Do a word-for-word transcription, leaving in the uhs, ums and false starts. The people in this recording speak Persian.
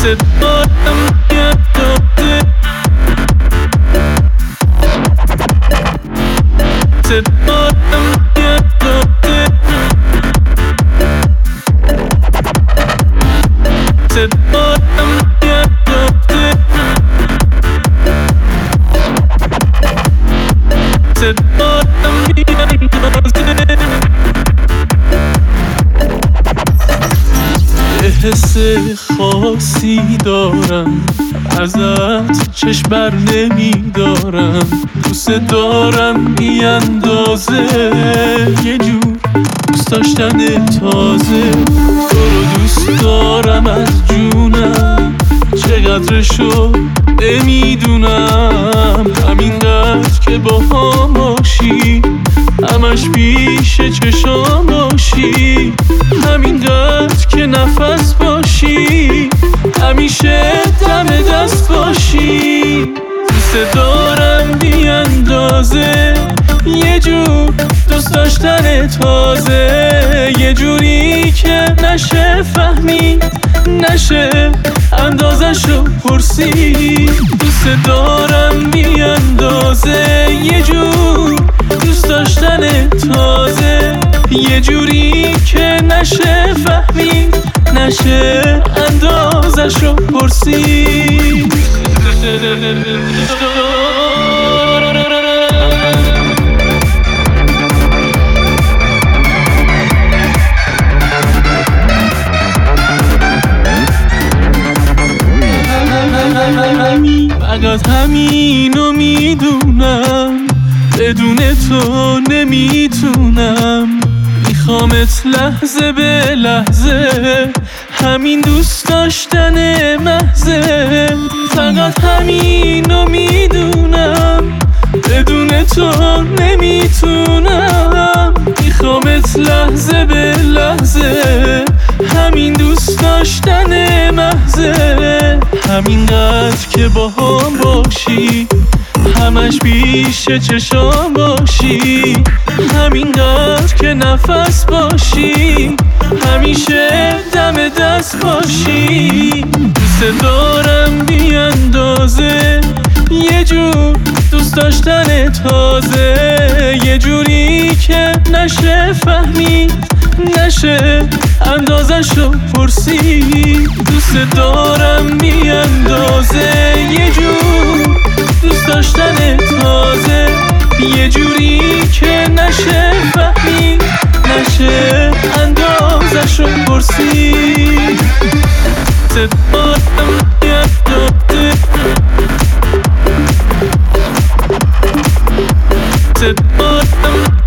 صدایم میاد داده، صدایم میاد داده، صدایم میاد داده، صدایم میاد داده. حس خاصی دارم ازت، چشم بر نمیدارم، دوست دارم بی اندازه، یه جور دوست داشتن تازه. تو رو دوست دارم از جونم، چقدرشو نمیدونم، همینقدر که با هم باشی، همش پیش چشام باشی، همینقدر که نفس باشی، همیشه دم دست باشی. دوست دارم بی اندازه، یه جور دوست داشتن تازه، یه جوری که نشه فهمید، نشه اندازشو پرسید. دوست دارم بی اندازه، یه جور دوست داشتن تازه، یه جوری که نشه فهمید، نشه اندازشو پرسید. فقط همینو میدونم، بدون تو نمیتونم، میخوامت لحظه به لحظه، همین دوست داشتن محضه. فقط همینو میدونم، بدون تو نمیتونم، میخوامت لحظه به لحظه، همین دوست داشتن محضه، همینقدر که با هم باشی، همش پیش چشام باشی، همینقدر که نفس باشی، همیشه دم دست باشی. دوست دارم بی اندازه، یه جور دوست داشتن تازه، یه جوری که نشه فهمید، نشه اندازشو پرسید. دوست دارم بی اندازه، یه جور دوست داشتن تازه، یه جوری که نشه فهمید، نشه اندازشو پرسید. صدایم میاد داده، صدایم